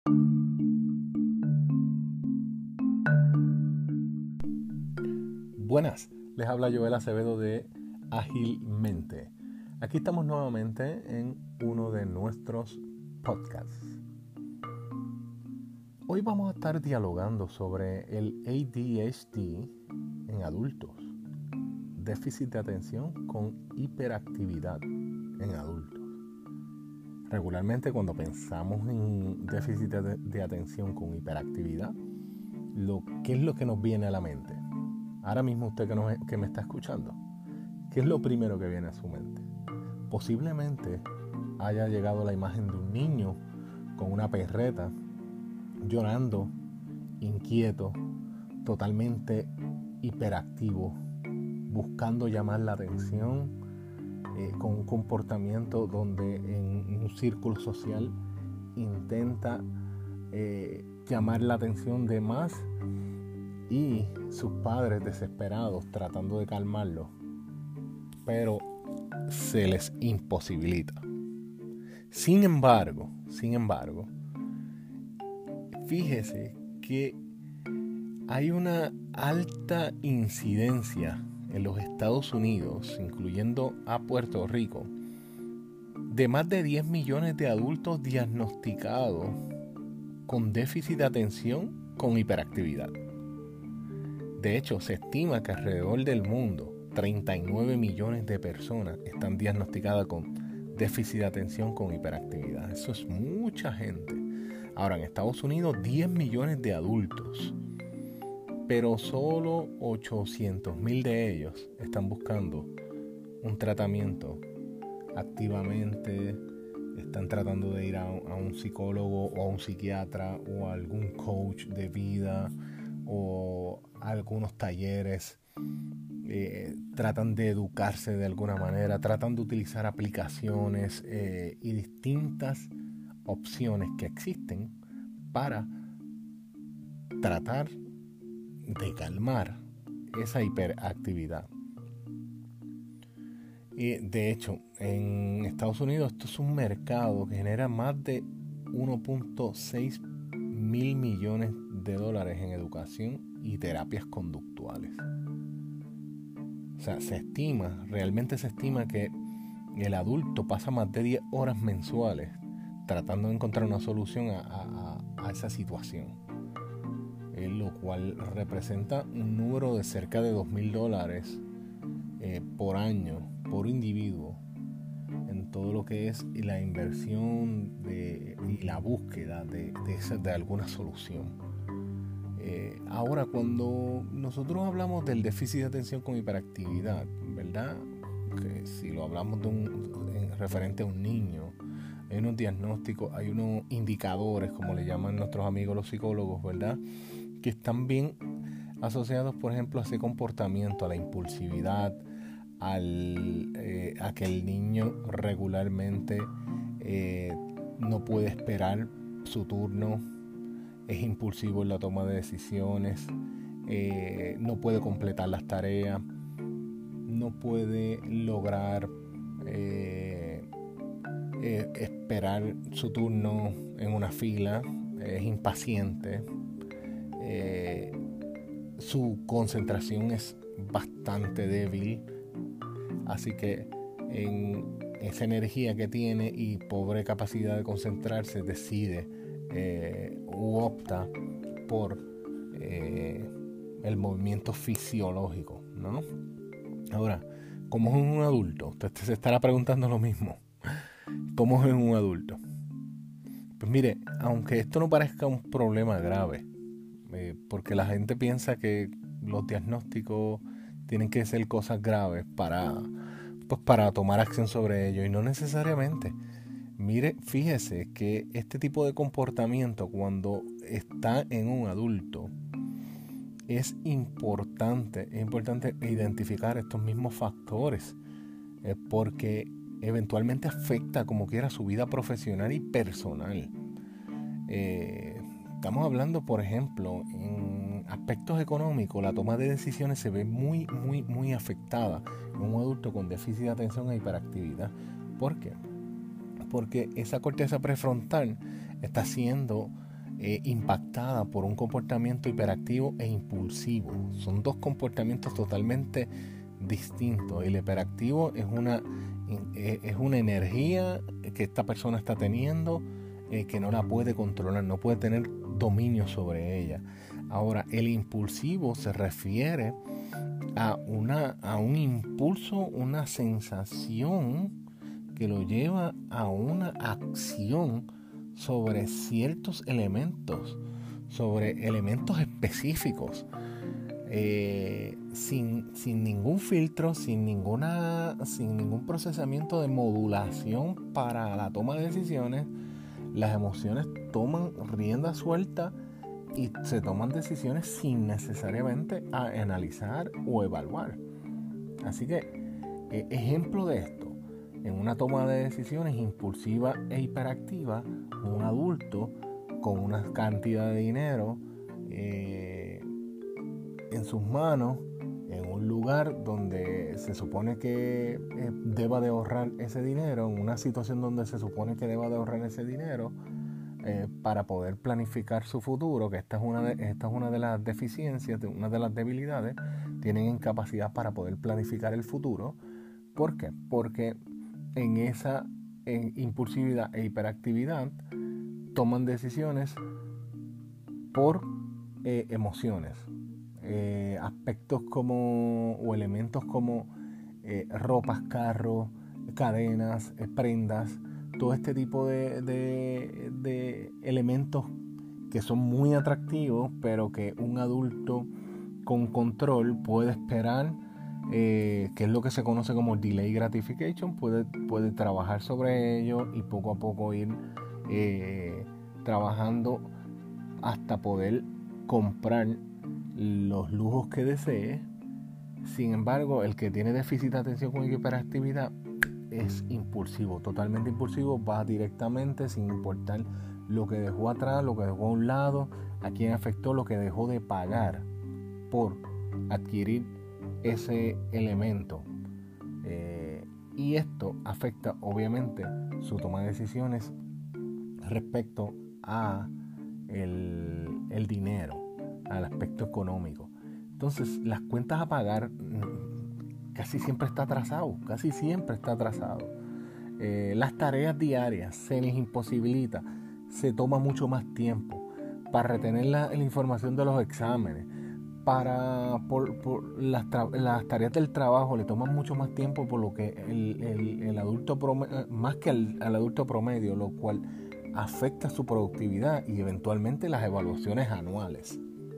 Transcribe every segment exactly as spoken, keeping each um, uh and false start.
Buenas, les habla Joel Acevedo de Ágilmente. Aquí estamos nuevamente en uno de nuestros podcasts. Hoy vamos a estar dialogando sobre el A D H D en adultos, déficit de atención con hiperactividad en adultos. Regularmente cuando pensamos en déficit de, de atención con hiperactividad, lo, ¿qué es lo que nos viene a la mente? Ahora mismo usted que, nos, que me está escuchando, ¿qué es lo primero que viene a su mente? Posiblemente haya llegado la imagen de un niño con una perreta, llorando, inquieto, totalmente hiperactivo, buscando llamar la atención, eh, con un comportamiento donde en un círculo social intenta eh, llamar la atención de más, y sus padres desesperados tratando de calmarlo, pero se les imposibilita. Sin embargo, sin embargo, fíjese que hay una alta incidencia en los Estados Unidos, incluyendo a Puerto Rico, de más de diez millones de adultos diagnosticados con déficit de atención con hiperactividad. De hecho, se estima que alrededor del mundo treinta y nueve millones de personas están diagnosticadas con déficit de atención con hiperactividad. Eso es mucha gente. Ahora, en Estados Unidos, diez millones de adultos, pero solo ochocientos mil de ellos están buscando un tratamiento activamente. Están tratando de ir a un, a un psicólogo o a un psiquiatra o a algún coach de vida o algunos talleres, eh, tratan de educarse de alguna manera, tratan de utilizar aplicaciones eh, y distintas opciones que existen para tratar de calmar esa hiperactividad. Y de hecho, en Estados Unidos esto es un mercado que genera más de uno punto seis mil millones de dólares en educación y terapias conductuales. O sea, se estima, realmente se estima que el adulto pasa más de diez horas mensuales tratando de encontrar una solución a, a, a esa situación, eh, lo cual representa un número de cerca de dos mil dólares eh, por año, por individuo, en todo lo que es la inversión de, y la búsqueda de, de, esa, de alguna solución. Eh, ahora, cuando nosotros hablamos del déficit de atención con hiperactividad, ¿verdad? Que si lo hablamos de un, en referente a un niño, hay unos diagnósticos, hay unos indicadores, como le llaman nuestros amigos los psicólogos, ¿verdad? Que están bien asociados, por ejemplo, a ese comportamiento, a la impulsividad, al, eh, a que el niño regularmente eh, no puede esperar su turno, es impulsivo en la toma de decisiones, eh, no puede completar las tareas, no puede lograr eh, eh, esperar su turno en una fila, es impaciente, eh, su concentración es bastante débil, así que en esa energía que tiene y pobre capacidad de concentrarse decide eh, u opta por eh, el movimiento fisiológico, ¿no? Ahora, ¿cómo es un adulto? Usted se estará preguntando lo mismo. ¿Cómo es un adulto? Pues mire, aunque esto no parezca un problema grave, eh, porque la gente piensa que los diagnósticos tienen que ser cosas graves para, pues para tomar acción sobre ello, y no necesariamente. Mire, fíjese que este tipo de comportamiento, cuando está en un adulto, es importante, es importante identificar estos mismos factores, eh, porque eventualmente afecta como quiera su vida profesional y personal. Eh, estamos hablando, por ejemplo, en aspectos económicos, la toma de decisiones se ve muy, muy, muy afectada en un adulto con déficit de atención e hiperactividad. ¿Por qué? Porque esa corteza prefrontal está siendo eh, impactada por un comportamiento hiperactivo e impulsivo. Son dos comportamientos totalmente distintos. El hiperactivo es una, es una energía que esta persona está teniendo eh, que no la puede controlar, no puede tener dominio sobre ella. Ahora, el impulsivo se refiere a, una, a un impulso, una sensación que lo lleva a una acción sobre ciertos elementos, sobre elementos específicos, eh, sin, sin ningún filtro, sin, ninguna, sin ningún procesamiento de modulación para la toma de decisiones. Las emociones toman rienda suelta y se toman decisiones sin necesariamente analizar o evaluar. Así que, eh, ejemplo de esto, en una toma de decisiones impulsiva e hiperactiva, un adulto con una cantidad de dinero eh, en sus manos, en un lugar donde se supone que eh, deba de ahorrar ese dinero, en una situación donde se supone que deba de ahorrar ese dinero eh, para poder planificar su futuro, que esta es una de, esta es una de las deficiencias, de una de las debilidades, tienen incapacidad para poder planificar el futuro. ¿Por qué? Porque en esa en impulsividad e hiperactividad toman decisiones por eh, emociones, eh, aspectos como o elementos como eh, ropas, carros, cadenas, eh, prendas, todo este tipo de, de, de elementos que son muy atractivos, pero que un adulto con control puede esperar, eh, que es lo que se conoce como delay gratification, puede, puede trabajar sobre ello y poco a poco ir eh, trabajando hasta poder comprar los lujos que desee. Sin embargo, el que tiene déficit de atención con hiperactividad es impulsivo, totalmente impulsivo, va directamente sin importar lo que dejó atrás, lo que dejó a un lado, a quién afectó, lo que dejó de pagar por adquirir ese elemento. Eh, y esto afecta obviamente su toma de decisiones respecto a el, el dinero, al aspecto económico. Entonces, las cuentas a pagar casi siempre está atrasado, casi siempre está atrasado. Eh, las tareas diarias se les imposibilita, se toma mucho más tiempo para retener la, la información de los exámenes, para por, por las, tra- las tareas del trabajo le toman mucho más tiempo, por lo que el, el, el adulto promedio, más que al, al adulto promedio, lo cual afecta su productividad y eventualmente las evaluaciones anuales.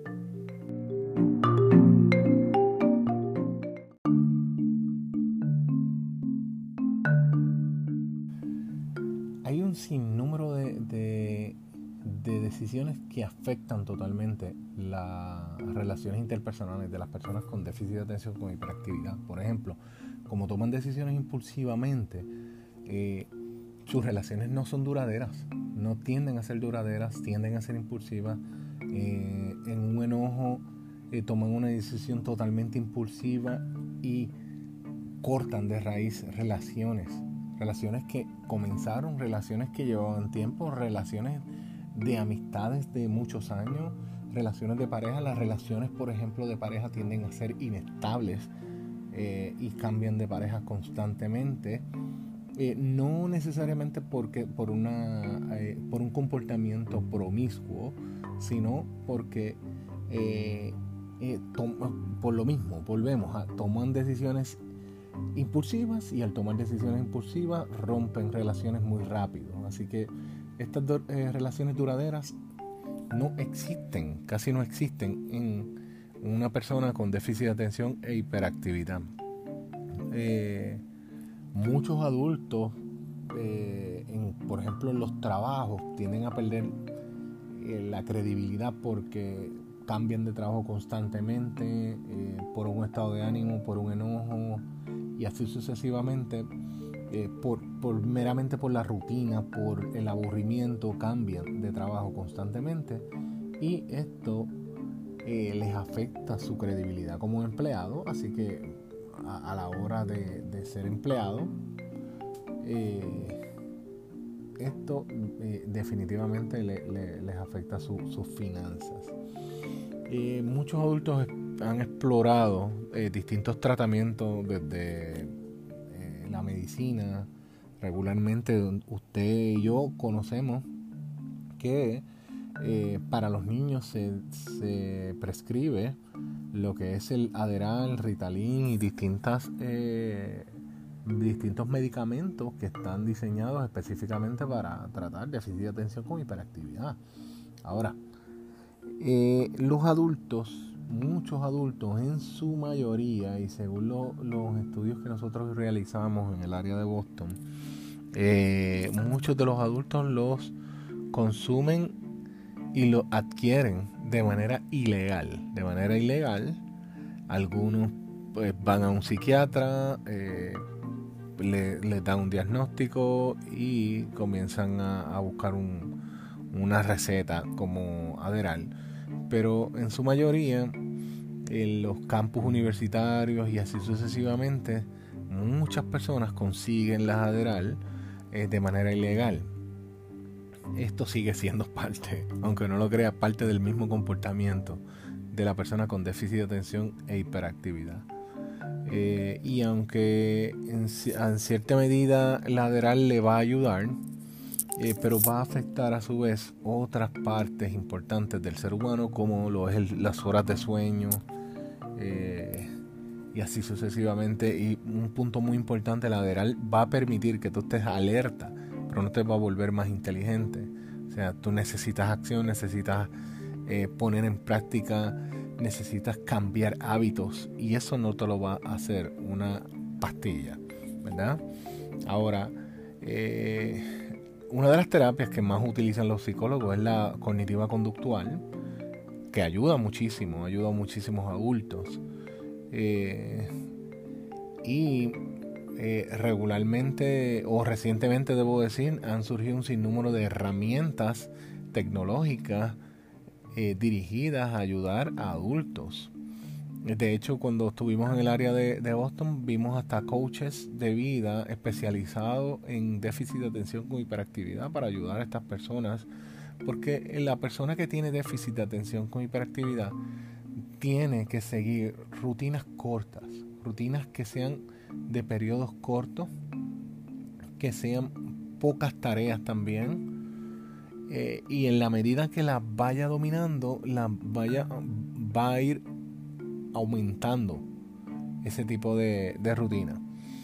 Hay un sinnúmero de, de, de decisiones que afectan totalmente las relaciones interpersonales de las personas con déficit de atención con hiperactividad. Por ejemplo, como toman decisiones impulsivamente, eh, sus relaciones no son duraderas, no tienden a ser duraderas, tienden a ser impulsivas. Eh, en un enojo eh, toman una decisión totalmente impulsiva y cortan de raíz relaciones, relaciones que comenzaron, relaciones que llevaban tiempo, relaciones de amistades de muchos años, relaciones de pareja. Las relaciones, por ejemplo, de pareja tienden a ser inestables eh, y cambian de pareja constantemente. Eh, no necesariamente porque, por, una, eh, por un comportamiento promiscuo, sino porque eh, eh, tom- por lo mismo, volvemos a toman decisiones impulsivas, y al tomar decisiones impulsivas rompen relaciones muy rápido. Así que estas do, eh, relaciones duraderas no existen, casi no existen en una persona con déficit de atención e hiperactividad. Eh, muchos adultos, eh, en, por ejemplo en los trabajos, tienden a perder eh, la credibilidad porque cambian de trabajo constantemente, eh, por un estado de ánimo, por un enojo y así sucesivamente, eh, por, por meramente por la rutina, por el aburrimiento, cambian de trabajo constantemente y esto eh, les afecta su credibilidad como empleado. Así que a, a la hora de, de ser empleado, eh, esto eh, definitivamente le, le, les afecta su, sus finanzas. Eh, muchos adultos han explorado eh, distintos tratamientos desde eh, la medicina. Regularmente usted y yo conocemos que eh, para los niños se, se prescribe lo que es el Adderall, Ritalin y distintas eh, distintos medicamentos que están diseñados específicamente para tratar déficit de atención con hiperactividad. Ahora, eh, los adultos, muchos adultos en su mayoría, y según lo, los estudios que nosotros realizamos en el área de Boston, eh, muchos de los adultos los consumen y los adquieren de manera ilegal. De manera ilegal, algunos pues, van a un psiquiatra, eh, le, les dan un diagnóstico y comienzan a, a buscar un, una receta como Adderall. Pero en su mayoría, en los campus universitarios y así sucesivamente, muchas personas consiguen las Adderall eh, de manera ilegal. Esto sigue siendo parte, aunque no lo crea, parte del mismo comportamiento de la persona con déficit de atención e hiperactividad. Eh, y aunque en, en cierta medida la Adderall le va a ayudar, eh, pero va a afectar a su vez otras partes importantes del ser humano, como lo es el, las horas de sueño, eh, y así sucesivamente. Y un punto muy importante, la Adderall va a permitir que tú estés alerta, pero no te va a volver más inteligente. O sea, tú necesitas acción, necesitas eh, poner en práctica, necesitas cambiar hábitos, y eso no te lo va a hacer una pastilla, ¿verdad? Ahora, eh, una de las terapias que más utilizan los psicólogos es la cognitiva conductual, que ayuda muchísimo, ayuda a muchísimos adultos. Eh, y eh, regularmente o recientemente, debo decir, han surgido un sinnúmero de herramientas tecnológicas eh, dirigidas a ayudar a adultos. De hecho, cuando estuvimos en el área de, de Boston, vimos hasta coaches de vida especializados en déficit de atención con hiperactividad para ayudar a estas personas, porque la persona que tiene déficit de atención con hiperactividad tiene que seguir rutinas cortas, rutinas que sean de periodos cortos, que sean pocas tareas también, eh, y en la medida que las vaya dominando, las vaya, va a ir aumentando ese tipo de, de rutina.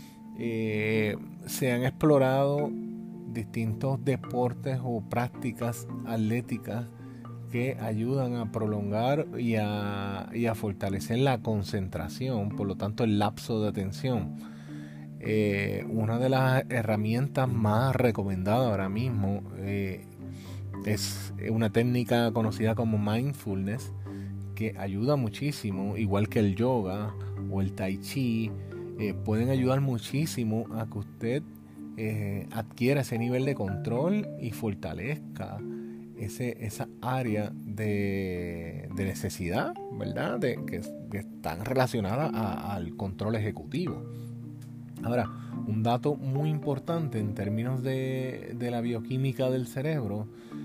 Eh, se han explorado distintos deportes o prácticas atléticas que ayudan a prolongar y a, y a fortalecer la concentración, por lo tanto el lapso de atención. Eh, una de las herramientas más recomendadas ahora mismo eh, es una técnica conocida como mindfulness, que ayuda muchísimo, igual que el yoga o el tai chi. Eh, pueden ayudar muchísimo a que usted eh, adquiera ese nivel de control y fortalezca ese, esa área de, de necesidad, ¿verdad? De, que, que están relacionadas a, al control ejecutivo. Ahora, un dato muy importante en términos de, de la bioquímica del cerebro,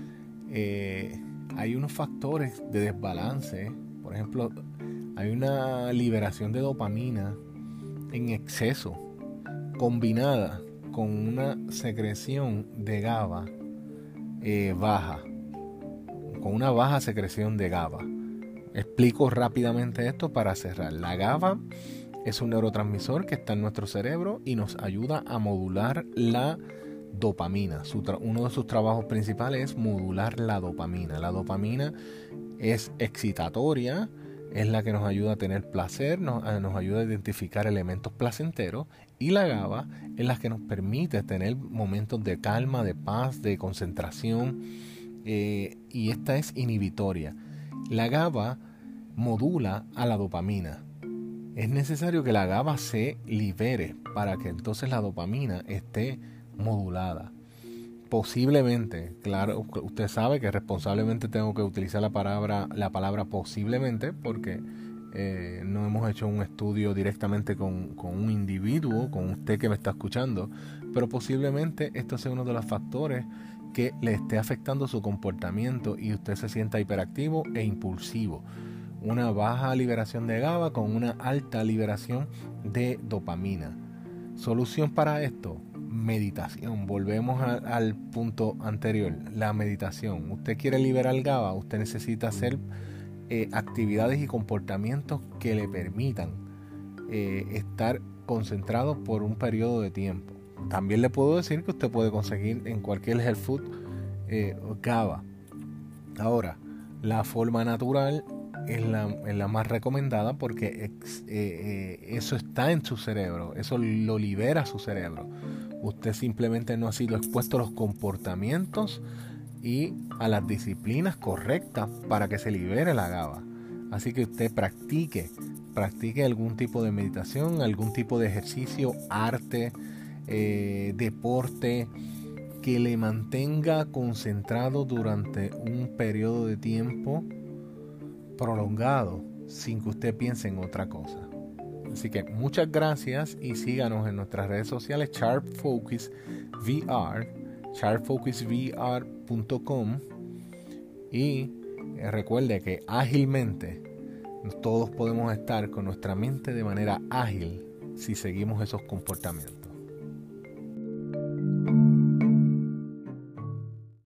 eh, hay unos factores de desbalance. Por ejemplo, hay una liberación de dopamina en exceso combinada con una secreción de GABA eh, baja, con una baja secreción de GABA. Explico rápidamente esto para cerrar. La GABA es un neurotransmisor que está en nuestro cerebro y nos ayuda a modular la dopamina. Su tra- uno de sus trabajos principales es modular la dopamina. La dopamina es excitatoria, es la que nos ayuda a tener placer, nos, nos ayuda a identificar elementos placenteros, y la GABA es la que nos permite tener momentos de calma, de paz, de concentración, eh, y esta es inhibitoria. La GABA modula a la dopamina. Es necesario que la GABA se libere para que entonces la dopamina esté modulada. Posiblemente, claro, usted sabe que responsablemente tengo que utilizar la palabra, la palabra posiblemente, porque eh, no hemos hecho un estudio directamente con, con un individuo, con usted que me está escuchando, pero posiblemente esto sea uno de los factores que le esté afectando su comportamiento y usted se sienta hiperactivo e impulsivo. Una baja liberación de GABA con una alta liberación de dopamina. Solución para esto: meditación. Volvemos a, al punto anterior, la meditación. Usted quiere liberar GABA, usted necesita hacer eh, actividades y comportamientos que le permitan eh, estar concentrado por un periodo de tiempo. También le puedo decir que usted puede conseguir en cualquier health food eh, GABA. Ahora, la forma natural es la, es la más recomendada porque ex, eh, eh, eso está en su cerebro, eso lo libera su cerebro. Usted simplemente no ha sido expuesto a los comportamientos y a las disciplinas correctas para que se libere la GABA. Así que usted practique, practique algún tipo de meditación, algún tipo de ejercicio, arte, eh, deporte, que le mantenga concentrado durante un periodo de tiempo prolongado sin que usted piense en otra cosa. Así que muchas gracias y síganos en nuestras redes sociales Sharp Focus V R, sharp focus v r punto com, y recuerde que ágilmente todos podemos estar con nuestra mente de manera ágil si seguimos esos comportamientos.